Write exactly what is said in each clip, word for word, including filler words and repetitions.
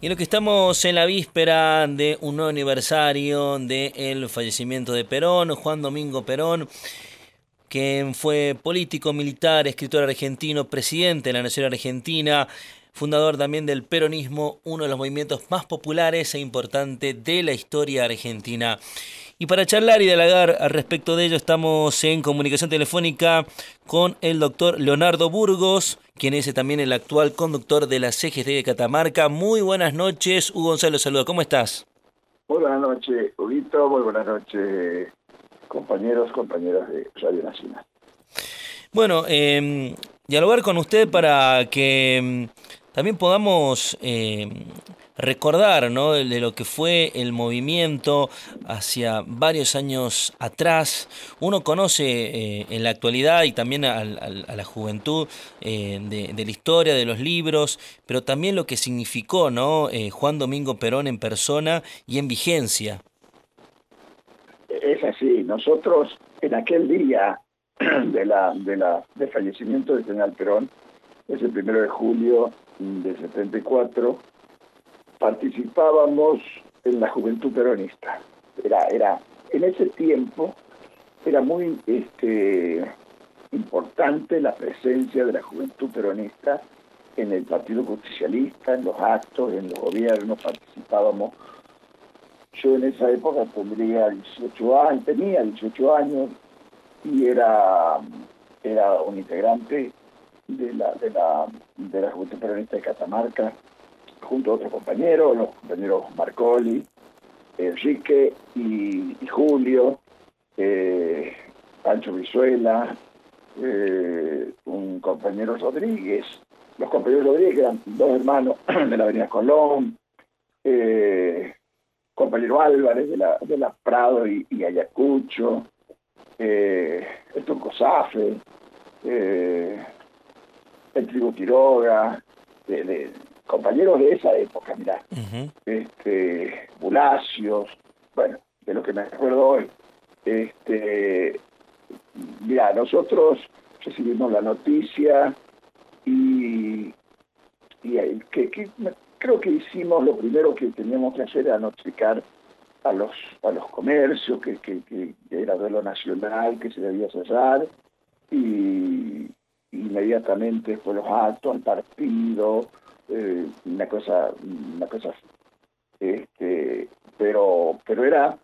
Y lo que estamos en la víspera de un nuevo aniversario del fallecimiento de Perón, Juan Domingo Perón, quien fue político, militar, escritor argentino, presidente de la Nación Argentina, fundador también del peronismo, uno de los movimientos más populares e importantes de la historia argentina. Y para charlar y dialogar al respecto de ello estamos en comunicación telefónica con el doctor Leonardo Burgos, quien es también el actual conductor de la C G T de Catamarca. Muy buenas noches, Hugo Gonzalo, saluda, ¿cómo estás? Muy buenas noches, Huguito, muy buenas noches, compañeros, compañeras de Radio Nacional. Bueno, eh, dialogar con usted para que mm, también podamos eh, recordar, ¿no?, de lo que fue el movimiento hacia varios años atrás. Uno conoce eh, en la actualidad y también al, al, a la juventud eh, de, de la historia, de los libros, pero también lo que significó, ¿no?, eh, Juan Domingo Perón en persona y en vigencia. Es así, nosotros en aquel día de la, de la, del fallecimiento del general Perón, es el primero de julio de setenta y cuatro, participábamos en la juventud peronista. Era, era, en ese tiempo era muy este, importante la presencia de la juventud peronista en el Partido Justicialista, en los actos, en los gobiernos, participábamos. Yo en esa época tendría dieciocho años, tenía dieciocho años y era, era un integrante de la, de la, de la Juventud Peronista de Catamarca, junto a otros compañeros, los compañeros Marcoli, Enrique y, y Julio, eh, Pancho Brizuela, eh, un compañero Rodríguez, los compañeros Rodríguez, que eran dos hermanos de la Avenida Colón, eh, compañero Álvarez de la, de la Prado y, y Ayacucho, eh, el Turco Safe, eh, el Trigo Quiroga, de, de, compañeros de esa época, mirá, uh-huh. este, Bulacios, bueno, de lo que me acuerdo hoy. Este, mirá, nosotros recibimos la noticia y, y que, que creo que hicimos lo primero que teníamos que hacer era notificar a los a los comercios que, que, que era duelo nacional, que se debía cerrar, y inmediatamente fue los actos, al partido, eh, una cosa, una cosa, este, pero pero era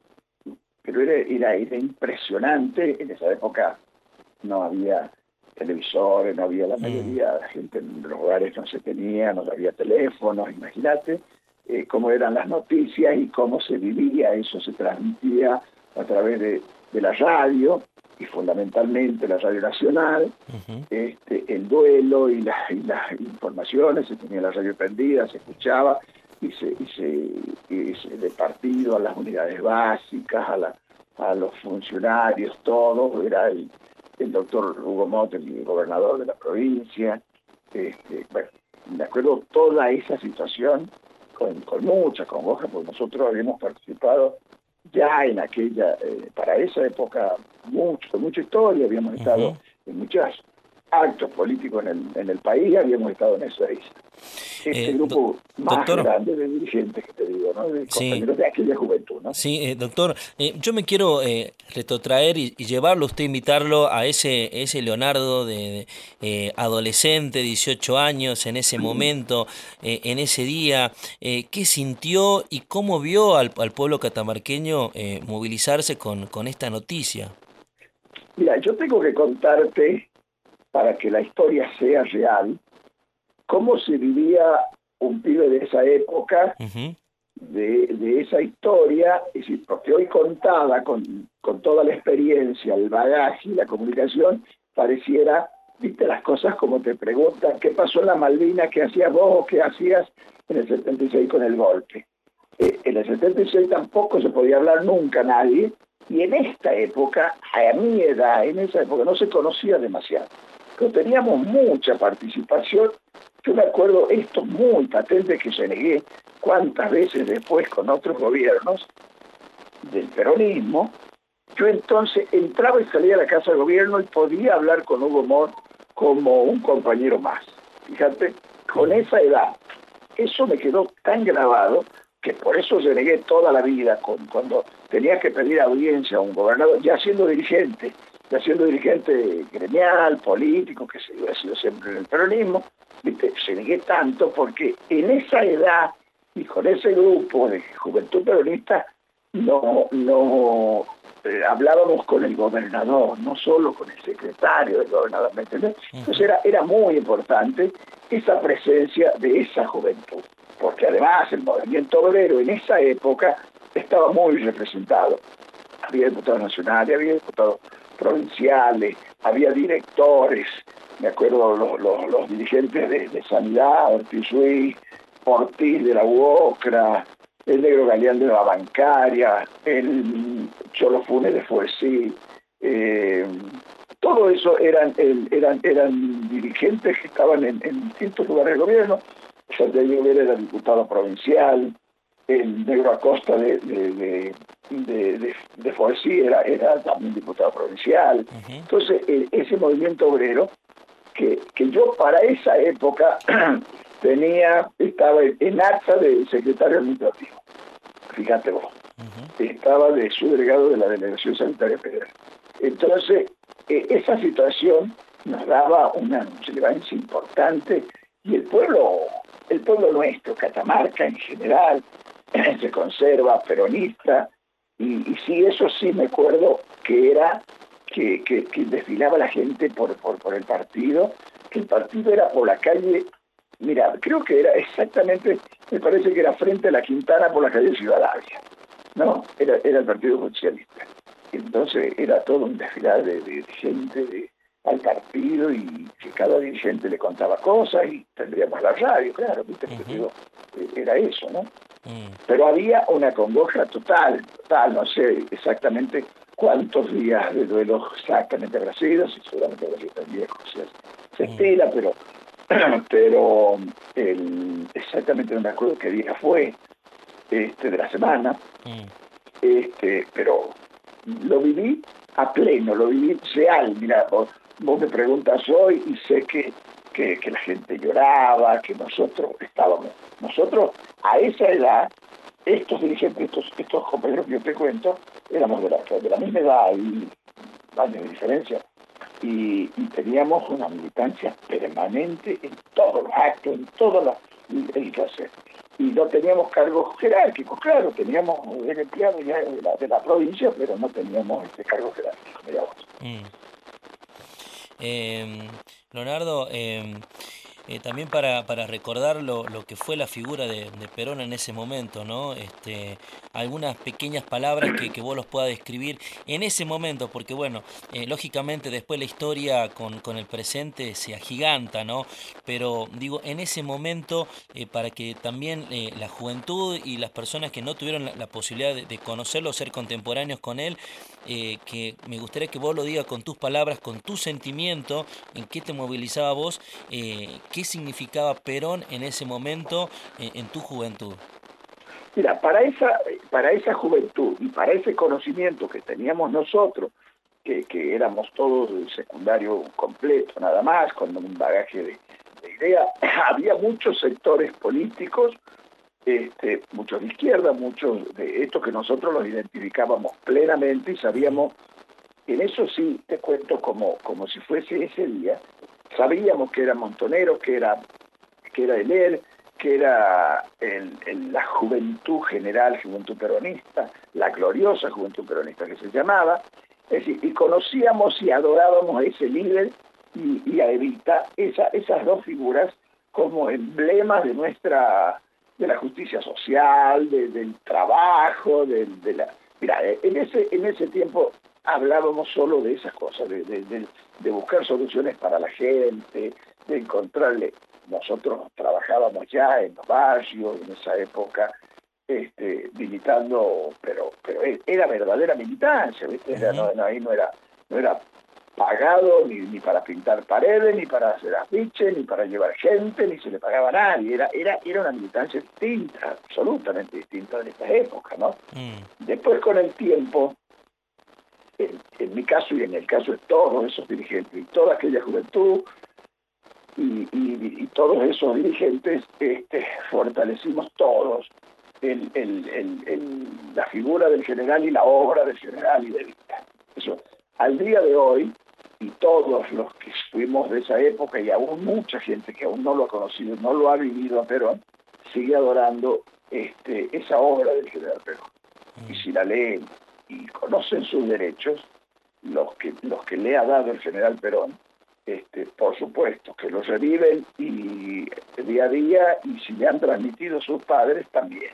pero era, era, era impresionante. En esa época no había televisores, no había la mayoría de la gente en los hogares, no se tenía, no había teléfonos, imagínate eh, cómo eran las noticias y cómo se vivía, eso se transmitía a través de, de la radio, y fundamentalmente la Radio Nacional, uh-huh. este, el duelo y, la, y las informaciones, se tenía la radio prendida, se escuchaba, y se, y se, y se de partido a las unidades básicas, a, la, a los funcionarios, todo, era el, el doctor Hugo Mott, el gobernador de la provincia, este, bueno, me acuerdo toda esa situación con, con mucha congoja, porque nosotros habíamos participado ya en aquella, eh, para esa época, mucho, con mucha historia, habíamos uh-huh. estado en muchos actos políticos en el, en el país, habíamos estado en esa isla. Este eh, grupo do, más doctor, grande de dirigentes que te digo, ¿no? De compañeros sí. de aquella juventud, ¿no? Sí, eh, doctor, eh, yo me quiero eh, retrotraer y, y llevarlo, usted invitarlo a ese ese Leonardo de, de eh, adolescente, dieciocho años, en ese momento, eh, en ese día, eh, ¿qué sintió y cómo vio al, al pueblo catamarqueño eh, movilizarse con, con esta noticia? Mira, yo tengo que contarte, para que la historia sea real, cómo se vivía un pibe de esa época, uh-huh. de, de esa historia, es decir, porque hoy contada con, con toda la experiencia, el bagaje y la comunicación, pareciera, viste las cosas como te preguntan, ¿qué pasó en la Malvinas? ¿Qué hacías vos o qué hacías en el setenta y seis con el golpe? Eh, en el setenta y seis tampoco se podía hablar nunca nadie, y en esta época, a mi edad, en esa época no se conocía demasiado, pero teníamos mucha participación. Yo me acuerdo esto muy patente que se negué cuántas veces después con otros gobiernos del peronismo. Yo entonces entraba y salía a la casa de gobierno y podía hablar con Hugo Mott como un compañero más. Fíjate, con esa edad, eso me quedó tan grabado que por eso renegué toda la vida con, cuando tenía que pedir audiencia a un gobernador, ya siendo dirigente, ya siendo dirigente gremial, político, que se ha sido siempre en el peronismo, ¿viste? Renegué tanto porque en esa edad y con ese grupo de juventud peronista no, no eh, hablábamos con el gobernador, no solo con el secretario del gobernador, ¿me entendés? Entonces era, era muy importante esa presencia de esa juventud, porque además el movimiento obrero en esa época estaba muy representado. Había diputados nacionales, había diputados provinciales, había directores, me acuerdo los, los, los dirigentes de, de Sanidad, Ortiz Ruiz, Ortiz de la UOCRA, el Negro Galeán de la Bancaria, el Cholo Funes de Fuesí, eh, todo eso eran, eran, eran dirigentes que estaban en, en distintos lugares del gobierno. Santiago Vera era diputado provincial, el Negro Acosta de, de, de, de, de, de Fuesí era, era también diputado provincial. Uh-huh. Entonces, el, ese movimiento obrero, que, que yo para esa época tenía, estaba en acta de secretario administrativo, fíjate vos, uh-huh. Estaba de subdelegado de la Delegación Sanitaria Federal. Entonces, eh, esa situación nos daba una relevancia importante y el pueblo, el pueblo nuestro, Catamarca en general, se conserva peronista y, y sí, eso sí me acuerdo que era que, que, que desfilaba la gente por, por, por el partido, que el partido era por la calle. Mira, creo que era exactamente, me parece que era frente a la Quintana por la calle Ciudadavia, ¿no? Era, era el Partido Socialista. Entonces era todo un desfilar de, de gente de, al partido y que cada dirigente le contaba cosas y tendríamos la radio, claro, ¿viste? Uh-huh. Digo, era eso, ¿no? Uh-huh. Pero había una congoja total, total, no sé exactamente cuántos días de duelo exactamente habrá sido, si seguramente habrá sido tan viejo, o sea, se uh-huh. estila, pero... pero el, exactamente no me acuerdo qué día fue este de la semana, mm. este pero lo viví a pleno, lo viví real. Mira, vos, vos me preguntas hoy y sé que, que, que la gente lloraba, que nosotros estábamos, nosotros a esa edad, estos dirigentes, estos, estos compañeros que yo te cuento, éramos de la, de la misma edad y años de diferencia. Y, y teníamos una militancia permanente en todos los actos, en todas las el que hacer. Y no teníamos cargos jerárquicos, claro, teníamos el empleado ya de la, de la provincia, pero no teníamos este cargo jerárquico, digamos. Mm. Eh, Leonardo, eh, eh, también para, para recordar lo, lo que fue la figura de, de Perón en ese momento, ¿no? Este, algunas pequeñas palabras que, que vos los puedas describir en ese momento, porque bueno, eh, lógicamente después la historia con, con el presente se agiganta, ¿no? Pero digo, en ese momento, eh, para que también eh, la juventud y las personas que no tuvieron la, la posibilidad de, de conocerlo, ser contemporáneos con él, eh, que me gustaría que vos lo digas con tus palabras, con tu sentimiento, en qué te movilizaba vos, eh, qué significaba Perón en ese momento eh, en tu juventud. Mira, para esa, para esa juventud y para ese conocimiento que teníamos nosotros, que, que éramos todos del secundario completo, nada más, con un bagaje de, de ideas, había muchos sectores políticos, este, muchos de izquierda, muchos de estos que nosotros los identificábamos plenamente y sabíamos, en eso sí te cuento como, como si fuese ese día, sabíamos que era Montonero, que era, que era Heller, que era el, el, la juventud general, juventud peronista, la gloriosa juventud peronista que se llamaba, es decir, y conocíamos y adorábamos a ese líder y, y a Evita, esa, esas dos figuras como emblemas de nuestra, de la justicia social, de, del trabajo, de, de la... Mira, en ese, en ese tiempo hablábamos solo de esas cosas, de, de, de, de buscar soluciones para la gente, de encontrarle... Nosotros trabajábamos ya en los barrios, en esa época, este, militando, pero pero era verdadera militancia, ¿viste? Era, no, no, ahí no era, no era pagado ni, ni para pintar paredes, ni para hacer afiches, ni para llevar gente, ni se le pagaba a nadie. Era, era, era una militancia distinta, absolutamente distinta en esta época, ¿no? Mm. Después, con el tiempo, en, en mi caso y en el caso de todos esos dirigentes y toda aquella juventud, y, y, y todos esos dirigentes este, fortalecimos todos el, el, el, el, la figura del general y la obra del general y de Vita. Eso, al día de hoy, y todos los que fuimos de esa época, y aún mucha gente que aún no lo ha conocido, no lo ha vivido a Perón, sigue adorando este, esa obra del general Perón. Y si la leen y conocen sus derechos, los que, los que le ha dado el general Perón, este, por supuesto, que los reviven y día a día, y si le han transmitido sus padres también.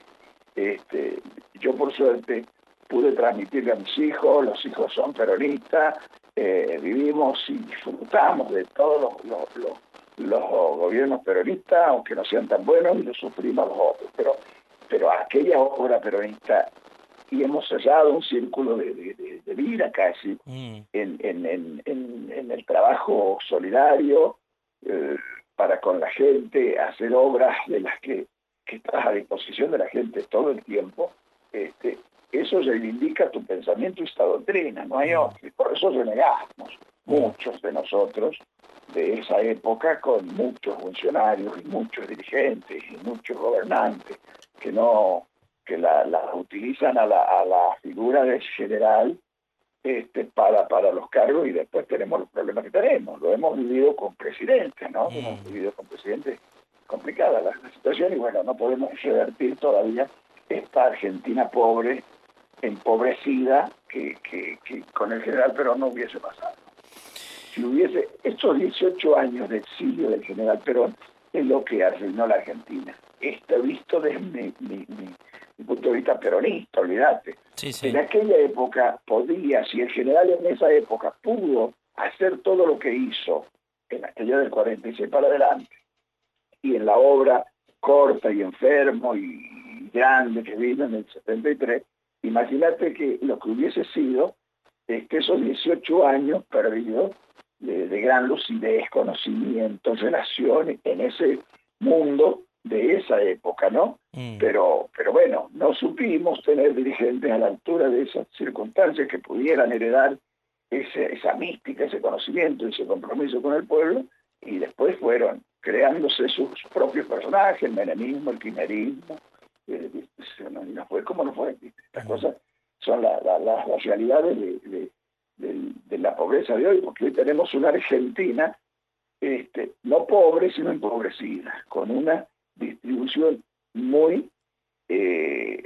Este, yo por suerte pude transmitirle a mis hijos, los hijos son peronistas, eh, vivimos y disfrutamos de todos los, los, los, los gobiernos peronistas, aunque no sean tan buenos, y los sufrimos los otros, pero, pero aquella obra peronista, y hemos sellado un círculo de, de, de, de vida casi mm. en, en, en, en, en el trabajo solidario eh, para con la gente, hacer obras de las que, que estás a disposición de la gente todo el tiempo. Este, eso reivindica tu pensamiento y esta doctrina, no hay otro. Por eso renegamos muchos de nosotros de esa época, con muchos funcionarios y muchos dirigentes y muchos gobernantes que no que la, la utilizan a la, a la figura del general este, para, para los cargos, y después tenemos los problemas que tenemos. Lo hemos vivido con presidentes, ¿no? Mm. Hemos vivido con presidentes complicada la, la situación, y bueno, no podemos revertir todavía esta Argentina pobre, empobrecida, que, que, que con el general Perón no hubiese pasado. Si hubiese estos dieciocho años de exilio del general Perón, es lo que arruinó la Argentina. Esto visto desde mi, mi, mi, mi punto de vista peronista, olvídate. Sí, sí. En aquella época podía, si el general en esa época pudo hacer todo lo que hizo en aquella del cuarenta y seis para adelante, y en la obra corta y enfermo y grande que vino en el setenta y tres, imagínate que lo que hubiese sido es que esos dieciocho años perdidos de, de gran lucidez, conocimiento, relaciones en ese mundo de esa época, ¿no? Mm. Pero, pero bueno, no supimos tener dirigentes a la altura de esas circunstancias que pudieran heredar ese, esa mística, ese conocimiento, ese compromiso con el pueblo, y después fueron creándose sus propios personajes, el menemismo, el kirchnerismo, eh, no fue como no fue. Estas mm. cosas son la, la, la, las realidades de, de, de, de la pobreza de hoy, porque hoy tenemos una Argentina este, no pobre, sino empobrecida, con una distribución muy, eh,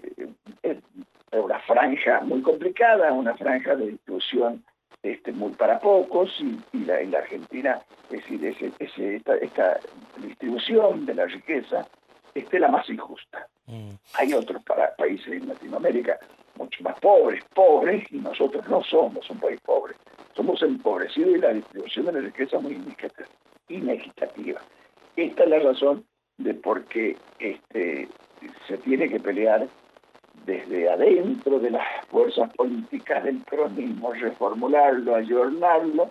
una franja muy complicada, una franja de distribución este, muy para pocos, y, y, la, y la Argentina, es decir, ese, ese, esta, esta distribución de la riqueza este, es la más injusta. Mm. Hay otros para, países en Latinoamérica mucho más pobres, pobres, y nosotros no somos un país pobre, somos empobrecidos, y la distribución de la riqueza muy inequitativa. Esta es la razón de por qué este, se tiene que pelear desde adentro de las fuerzas políticas del peronismo, reformularlo, ayornarlo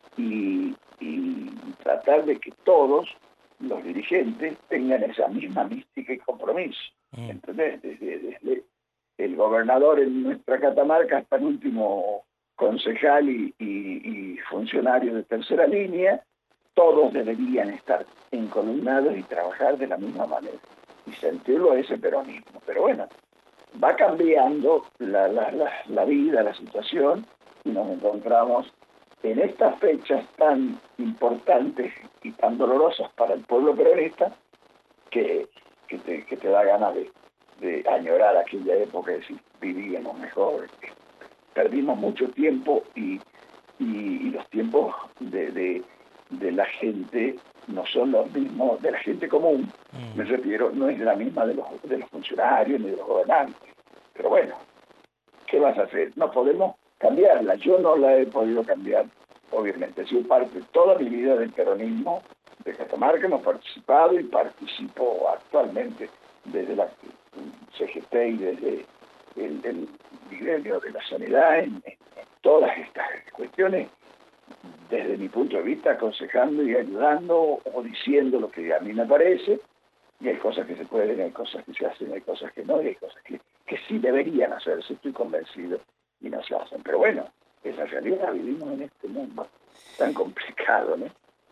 y, y tratar de que todos los dirigentes tengan esa misma mística y compromiso. Mm. ¿Entendés? Desde, desde el gobernador en nuestra Catamarca hasta el último concejal y, y, y funcionario de tercera línea, todos deberían estar encolumnados y trabajar de la misma manera y sentirlo a ese peronismo. Pero bueno, va cambiando la, la, la, la vida, la situación, y nos encontramos en estas fechas tan importantes y tan dolorosas para el pueblo peronista que, que, te, que te da ganas de, de añorar aquella época y decir, vivíamos mejor. Perdimos mucho tiempo, y, y, y los tiempos de, de, de la gente no son los mismos de la gente común. Mm. Me refiero, no es la misma de los, de los funcionarios ni de los gobernantes. Pero bueno, ¿qué vas a hacer? No podemos cambiarla. Yo no la he podido cambiar, obviamente. He sido parte toda mi vida del peronismo de Catamarca, hemos participado y participo actualmente desde la C G T y desde el, el gremio de la sanidad en, en, en todas estas cuestiones, desde mi punto de vista, aconsejando y ayudando o diciendo lo que a mí me parece, y hay cosas que se pueden, hay cosas que se hacen, hay cosas que no, y hay cosas que, que sí deberían hacerse, estoy convencido, y no se hacen. Pero bueno, esa realidad, vivimos en este mundo tan complicado, ¿no?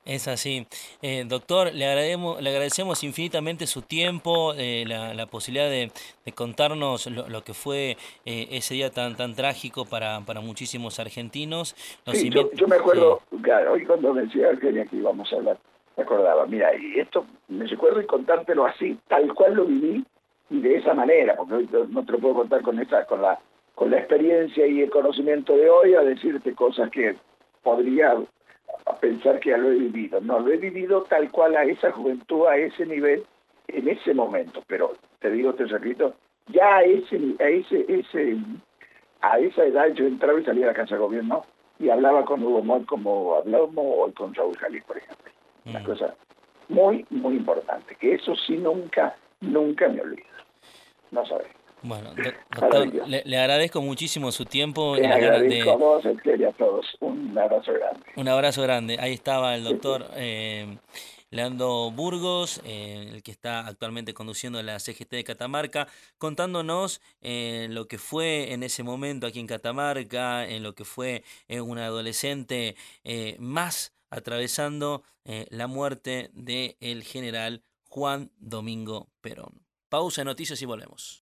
Es así. Eh, doctor, le agradecemos, le agradecemos infinitamente su tiempo, eh, la, la posibilidad de, de contarnos lo, lo que fue eh, ese día tan tan trágico para, para muchísimos argentinos. Los Sí, yo, invito, yo me sí. acuerdo, claro, hoy cuando me decía Eugenia que íbamos a hablar, me acordaba, mira, y esto me recuerdo y contártelo así, tal cual lo viví y de esa manera, porque hoy no no te lo puedo contar con esa, con la, con la experiencia y el conocimiento de hoy a decirte cosas que podría a pensar que ya lo he vivido. No, lo he vivido tal cual a esa juventud, a ese nivel, en ese momento. Pero te digo, te repito, ya a ese, a ese, ese, a esa edad yo entraba y salía de la casa de gobierno y hablaba con Hugo Moll como hablamos hoy con Raúl Jalil, por ejemplo. Una Mm. cosa muy, muy importante, que eso sí nunca, nunca me olvido. No sabes. Bueno, doc- doctor, Maravilloso. le, le agradezco muchísimo su tiempo y Les las ganas agradezco a de vos, a ustedes y a todos. Un abrazo grande. un abrazo grande. Ahí estaba el Que estés. doctor eh, Leandro Burgos, eh, el que está actualmente conduciendo la C G T de Catamarca, contándonos eh, lo que fue en ese momento aquí en Catamarca, en lo que fue eh, un adolescente eh, más atravesando eh, la muerte del general Juan Domingo Perón. Pausa en noticias y volvemos.